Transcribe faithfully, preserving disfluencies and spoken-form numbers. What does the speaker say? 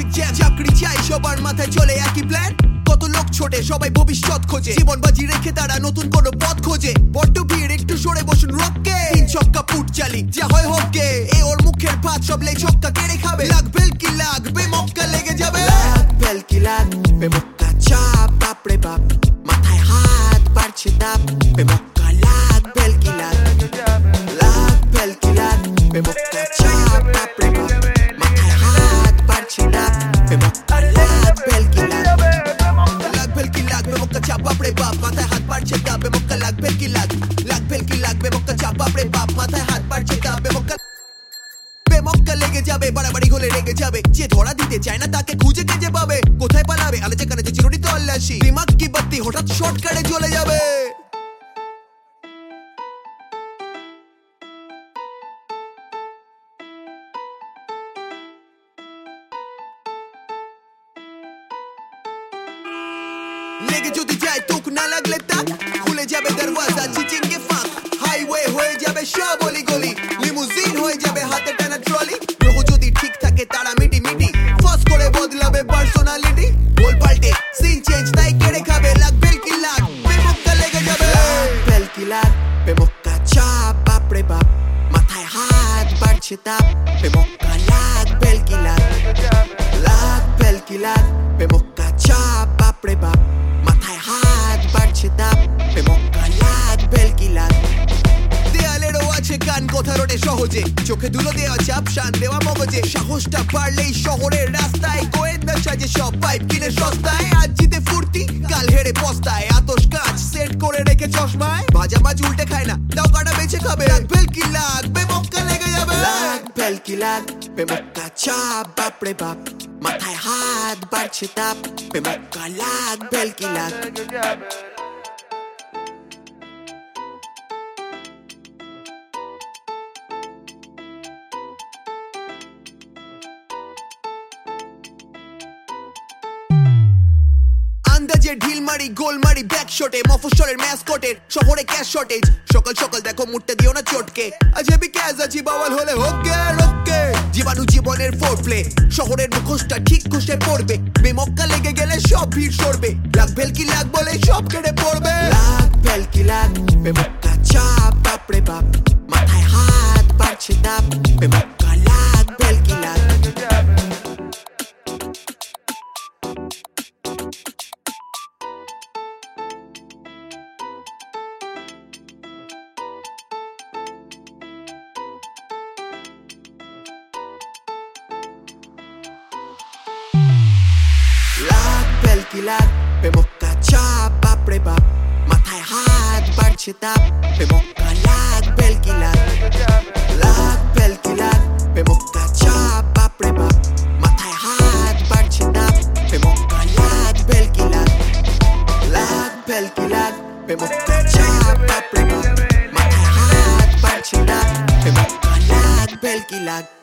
jam চাকরি চাই সবার মাথায় চলে একই প্ল্যান কত লোক ছোটে সবাই ভবিষ্যৎ খোঁজে জীবন বাজি রেখে তারা নতুন কোনো পথ খোঁজে বড্ড ভিড় একটু সরে বসুন রককে তিন ছক্কা ফুট চালি যা হয় হোককে এ ওর মুখের ভাত সব লে ছক্কা কেড়ে খাবে লাগবে কি লাগবে মক্কা লেগে যাবে লাগবে কি লাগবে মক্কা চাপ বাপরে বাপ মাথায় হাত বাড়ছে দাপ বে মক্কা লাগবে কি লাগবে লাগবে কি লাগবে মক্কা চাপ বাপরে বাপ মাথায় হাত বাড়ছে দাপ বে মক্কা লাগবে কি লাগবে লাগবে কি লাগবে মক্কা চাপ বাপরে বাপ মাথায় হাত বাড়ছে দাবে মক্কা লাগবে কি লাগবে লাগবে কি লাগবে মক্কা চাপ বাপরে বাপ মাথায় হাত বাড়ছে দাবে মক্কা মক্কা লেগে যাবে বাড়াবাড়ি হলে রেগে যাবে যে ধরা দিতে চায় না তাকে খুঁজে খুঁজে পাবে কোথায় পালাবে আলে যেখানে যে চিরুনি তো আল্লাসি দিমাগ কি বাত্তি হঠাৎ শর্টকাটে চলে যাবে লেগে যদি যায় তোক না লাগলে তাক খুলে যাবে দরওয়াজা চিচিঙ্গে ফাঁক হাইওয়ে হয়ে যাবে সব অলি গলি লিমুজিন হয়ে যাবে হাতে টানা ট্রলি গ্রহ যদি ঠিক থাকে তারা মিটি মিটি ফাস করে বদলাবে পার্সোনালিটি বল পাল্টে সিন চেঞ্জ তাই কেড়ে খাবে লাগবে কি লাগবে মক্কা লেগে যাবে লাগবে কি লাগবে মক্কা চাপ বাপরে বাপ মাথায় হাত বাড়ছে দাপ বে মক্কা লাগবে কি লাগবে লাগবে কি লাগবে মক্কা চাপ বাপরে বাপ মাথায় হাত বাড়ছে দাপ বে মক্কা লাগবে কি লাগবে দেয়ালেরও আছে কান কথা রোডে সহজে চোখে ধুলো দেওয়া চাপ শান দেওয়া মগজে সাহসটা পারলেই শহরের রাস্তায় গোয়েন্দা সাজে সব পাইপ কিনে সস্তায় আজ জিতে ফুর্তি কাল হেরে পস্তায় আতস কাজ সেট করে রেখে চশমায় ভাজা মাছ উল্টে খায় না তাও কাটা বেঁচে খাবে লাগবে কি লাগবে মক্কা লেগে যাবে লাগবে কি লাগবে মক্কা চাপ বাপরে বাপ মাথায় হাত বাড়ছে দাপ বে মক্কা লাগবে কি লাগবে আন্দাজে ঢিল মারি গোল মারি ব্যাক শটে মফস্বলের ম্যাসকটের শহরে ক্যাশ শর্টেজ সকাল সকাল দেখো মুটতে দিও না চটকে আজেবি ক্যাজ আছি বাওয়াল হলে হোকে রোকে জীবাণু জীবনের ফোর প্লে শহরের মুখোশটা ঠিক ঘষে পড়বে বেমক্কা লেগে গেলে সব ভিড় সরবে লাগবে কি লাগ বলে সব কেড়ে পড়বে লাগবে কি লাগবে মক্কা চাপ বাপরে বাপ মাথায় হাত বাড়ছে দাপ বে মক্কা লাগবে কি লাগবে লাগবে কি লাগবে মক্কা চাপ বাপরে বাপ মাথায় হাত বাড়ছে দাপ বে মক্কা লাগবে কি লাগবে লাগবে কি লাগবে মক্কা চাপ বাপরে বাপ মাথায় হাত বাড়ছে দাপ বে মক্কা লাগবে কি লাগবে লাগবে কি লাগবে মক্কা চাপ বাপরে বাপ মাথায় হাত বাড়ছে দাপ বে মক্কা লাগবে কি লাগবে